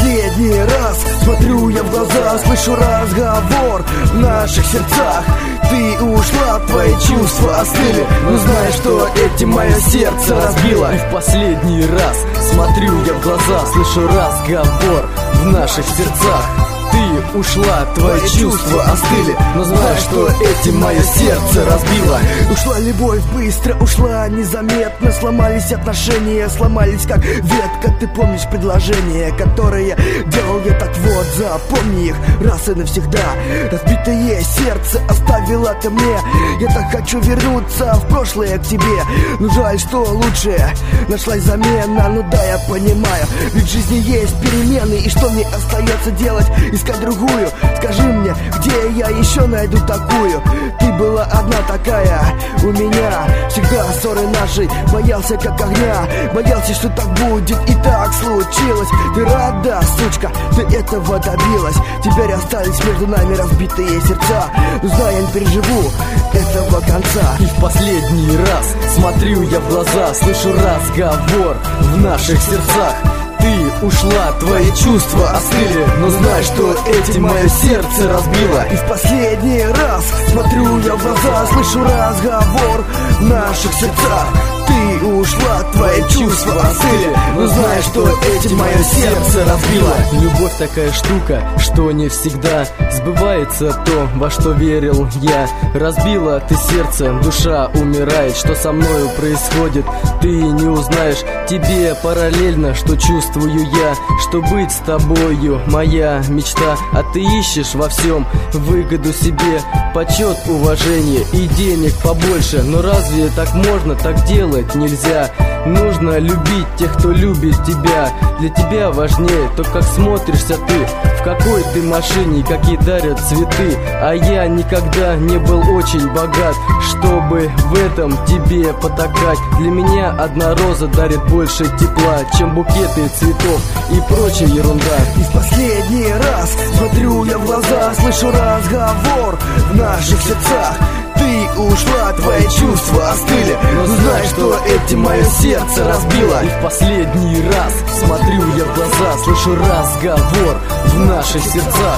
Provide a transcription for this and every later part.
последний раз смотрю я в глаза, слышу разговор в наших сердцах. Ты ушла, твои чувства остыли, но знай, что этим мое сердце разбило. И в последний раз смотрю я в глаза, слышу разговор в наших сердцах. Ты ушла, твои чувства остыли, но знай, что этим мое сердце разбило. Ушла любовь быстро, ушла незаметно. Сломались отношения, сломались как ветка. Ты помнишь предложения, которые делал я, так вот, запомни их раз и навсегда. Разбитое сердце оставила ты мне. Я так хочу вернуться в прошлое к тебе. Ну жаль, что лучшее нашлась замена. Ну да, я понимаю, ведь в жизни есть перемены. И что мне остается делать? Искать другую. Скажи мне, где я еще найду такую? Ты была одна такая у меня. Всегда ссоры нашей боялся как огня. Боялся, что так будет, и так случилось. Ты рада, сучка, ты этого добилась. Теперь остались между нами разбитые сердца. Но знай, я не переживу этого конца. И в последний раз смотрю я в глаза, слышу разговор в наших сердцах. Ты ушла, твои чувства остыли, но знай, что этим мое сердце разбило. И в последний раз смотрю я в глаза, слышу разговор в наших сердцах. Ты ушла, твои чувства остыли, но знай, что этим мое сердце разбило. Любовь такая штука, что не всегда сбывается то, во что верил я. Разбила ты сердце, душа умирает. Что со мною происходит, ты не узнаешь. Тебе параллельно, что чувствую я, что быть с тобою моя мечта. А ты ищешь во всем выгоду себе, почет, уважение и денег побольше. Но разве так можно, так делать нельзя. Нужно любить тех, кто любит тебя. Для тебя важнее то, как смотришься ты, в какой ты машине, какие дарят цветы. А я никогда не был очень богат, чтобы в этом тебе потакать. Для меня одна роза дарит больше тепла, чем букеты цветов и прочая ерунда. И в последний раз смотрю я в глаза, слышу разговор в наших сердцах. Ты ушла, твои чувства остыли, но знай, что этим мое сердце разбило. И в последний раз смотрю я в глаза, слышу разговор в наших сердцах.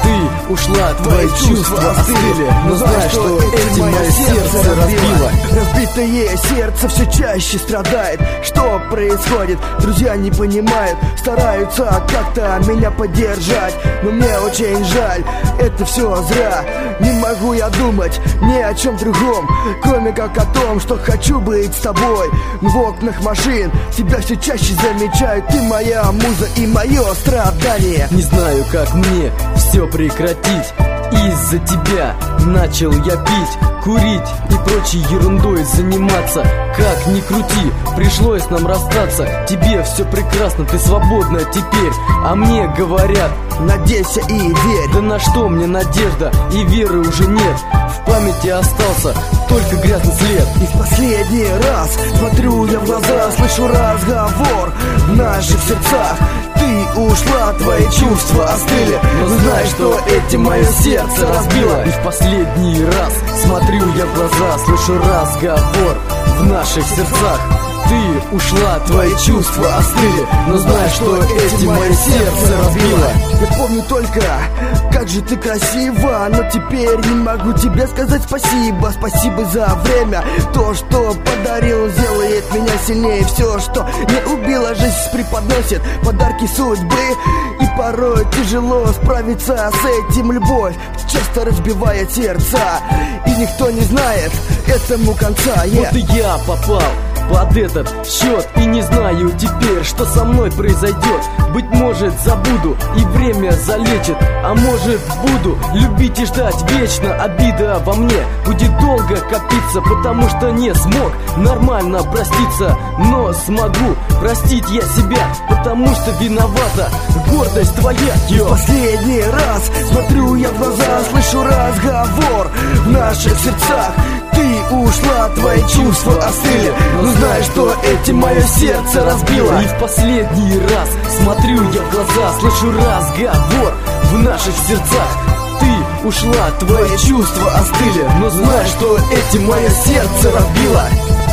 Ты ушла, твои чувства остыли, но знай, что этим мое сердце разбило. Разбитое сердце все чаще страдает. Что происходит? Друзья не понимают, стараются как-то меня поддержать, но мне очень жаль, это все зря. Не могу я думать ни о чем другом, кроме как о том, что хочу быть с тобой. В окнах машин тебя все чаще замечают. Ты моя муза и мое страдание. Не знаю, как мне все прекратить. Из-за тебя начал я пить, курить и прочей ерундой заниматься. Как ни крути, пришлось нам расстаться. Тебе все прекрасно, ты свободна теперь, а мне говорят: надейся и верь. Да на что мне надежда, и веры уже нет. В памяти остался только грязный след. И в последний раз смотрю я в глаза, слышу разговор в наших сердцах. Ты ушла, твои чувства остыли, но знай, что этим мое сердце разбило. И в последний раз смотрю я в глаза, слышу разговор в наших сердцах. Ты ушла, твои чувства остыли, но знай, что этим мое сердце разбило. Я помню только, как же ты красива, но теперь не могу тебе сказать спасибо. Спасибо за время, то, что подарил, сделает меня сильнее. Все, что не убило, жизнь преподносит подарки судьбы. И порой тяжело справиться с этим. Любовь часто разбивает сердца, и никто не знает этому конца. Вот и я попал под этот счет, и не знаю теперь, что со мной произойдет. Быть может, забуду, и время залечит, а может, буду любить и ждать вечно. Обида во мне будет долго копиться, потому что не смог нормально проститься. Но смогу простить я себя, потому что виновата гордость твоя. В последний раз смотрю я в глаза, слышу разговор в наших сердцах. Ты ушла, твои чувства остыли, но знай, что этим мое сердце разбило. И в последний раз смотрю я в глаза, слышу разговор в наших сердцах. Ты ушла, твои чувства остыли, но знай, что этим мое сердце разбило.